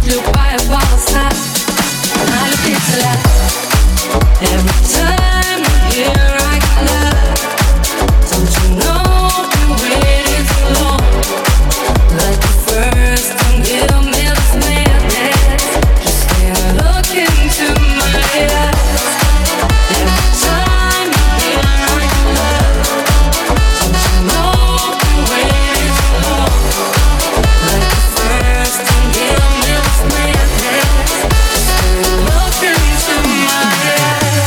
любая полоса на любителя. Every time you hear I got love, don't you know been waiting too long? Like the first time you made us madness, just can't look into my eyes. Every time you hear I got love, don't you know been waiting too long? Like the first time you made us madness, just can't look into my eyes.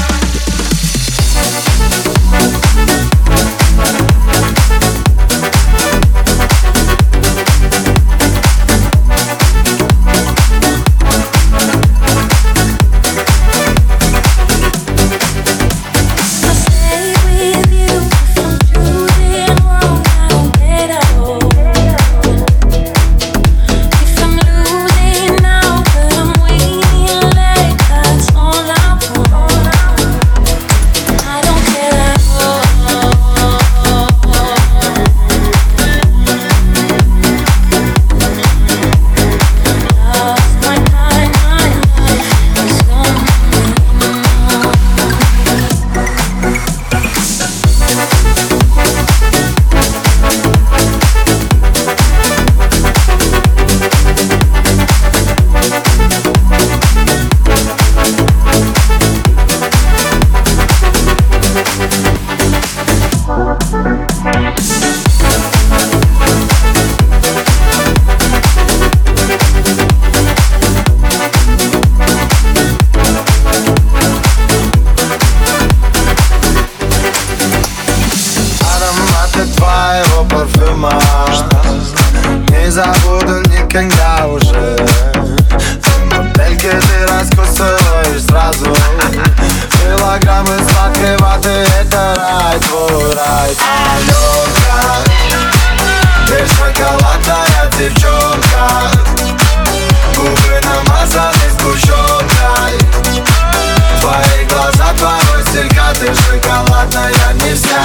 Не забуду никогда уже. Ты модельки, ты раскусываешь сразу. Килограммы сладкой ваты, это рай, твой рай. Аленка, ты шоколадная девчонка. Губы намазаны сгущенкой. Твои глаза, твой стилька, ты шоколадная не вся.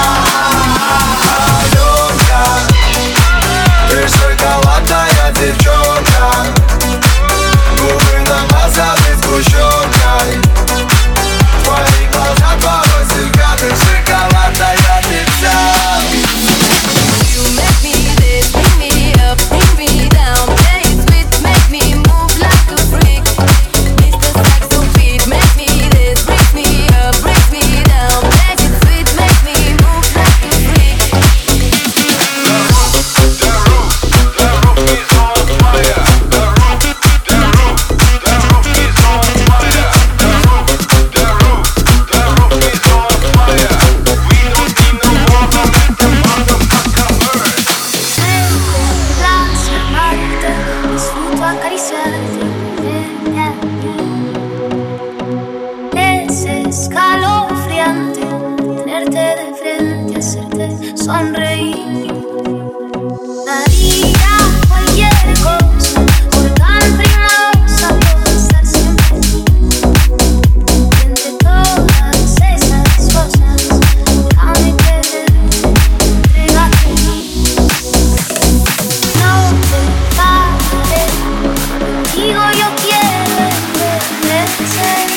Аленка, ты шоколадная девчонка. Губы намазаны сгущенкой. Твои глаза, твой стилька, ты шоколадная не вся. You make me this, bring me up, bring me down. Play it sweet, make me move like a freak. Mr. Saxo beat, make me this, bring me up, bring me down. Play it sweet, make me move like a freak. The roof is on fire. The roof is on fire. The roof is on fire. We don't need no water, make the motherfucker burn. Placer amarte, disfruto acariciarte, verte a mí. Es escalofriante tenerte de frente, hacerte sonreír. Daría cualquier cosa por tan primosa, por estar siempre aquí. Y entre todas esas cosas, déjame quererte, entrégate a mí. No te pagaré, contigo yo quiero envejecer.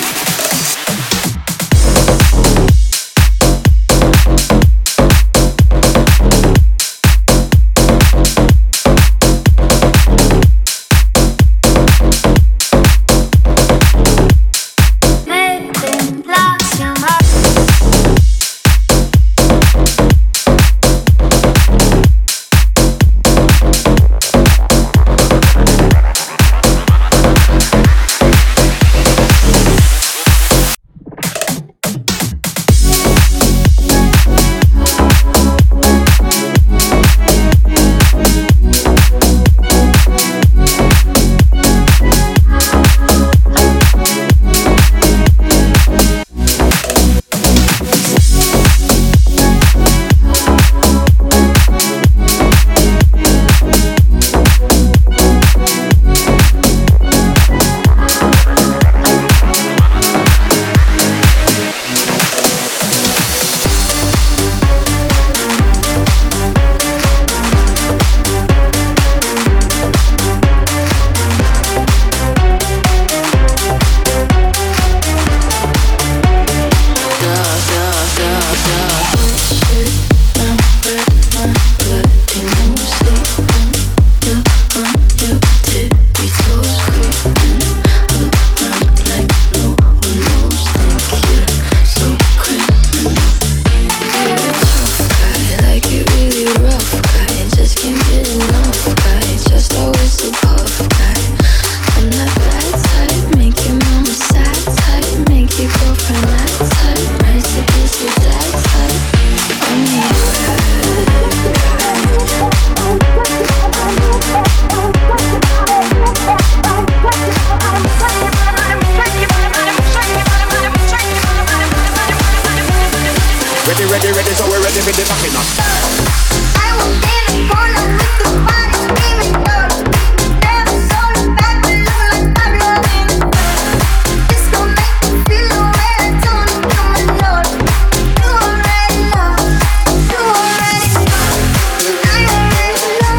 so we're ready for the fucking up. I was in the corner with the body screaming dirty. Never saw the back, but look like Pablo in the front. This gon' make me feel the way I don't know my lord. You already know, you already know. I already know,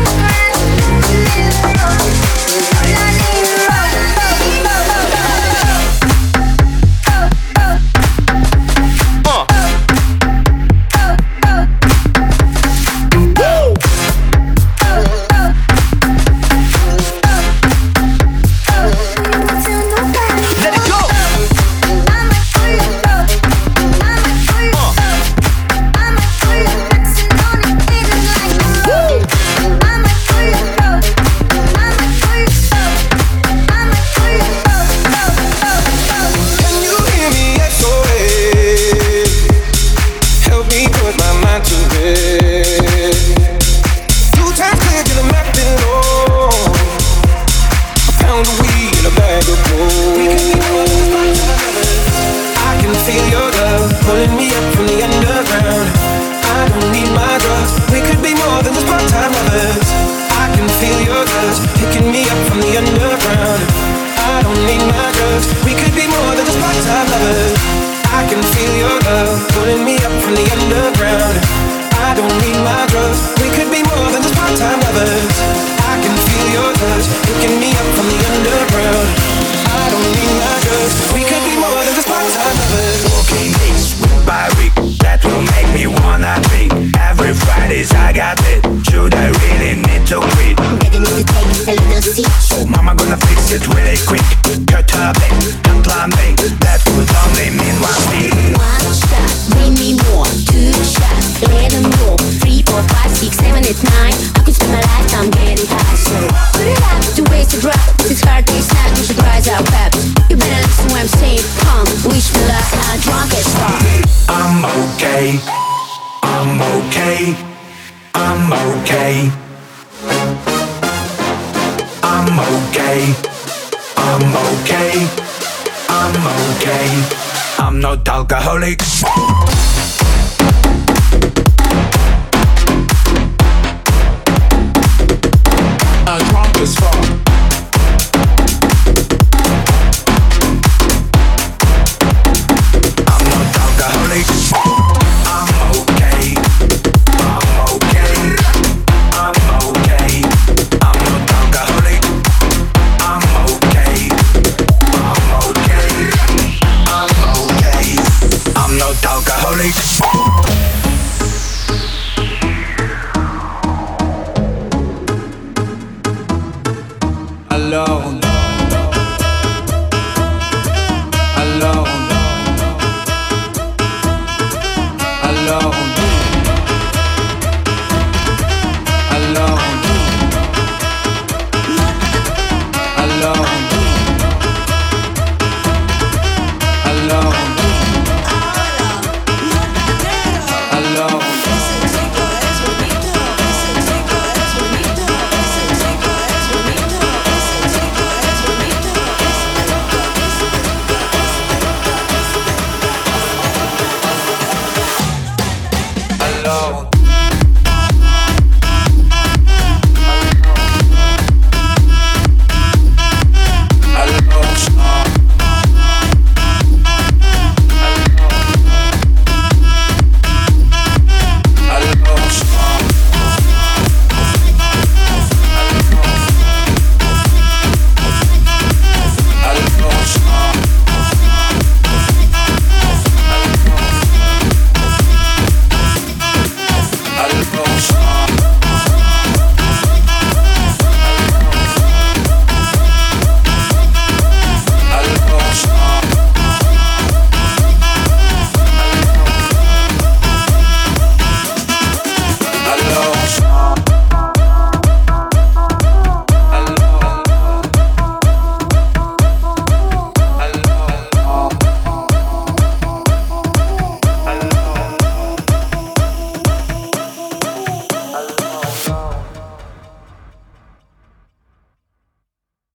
I'm not alcoholic. Drunk as fuck.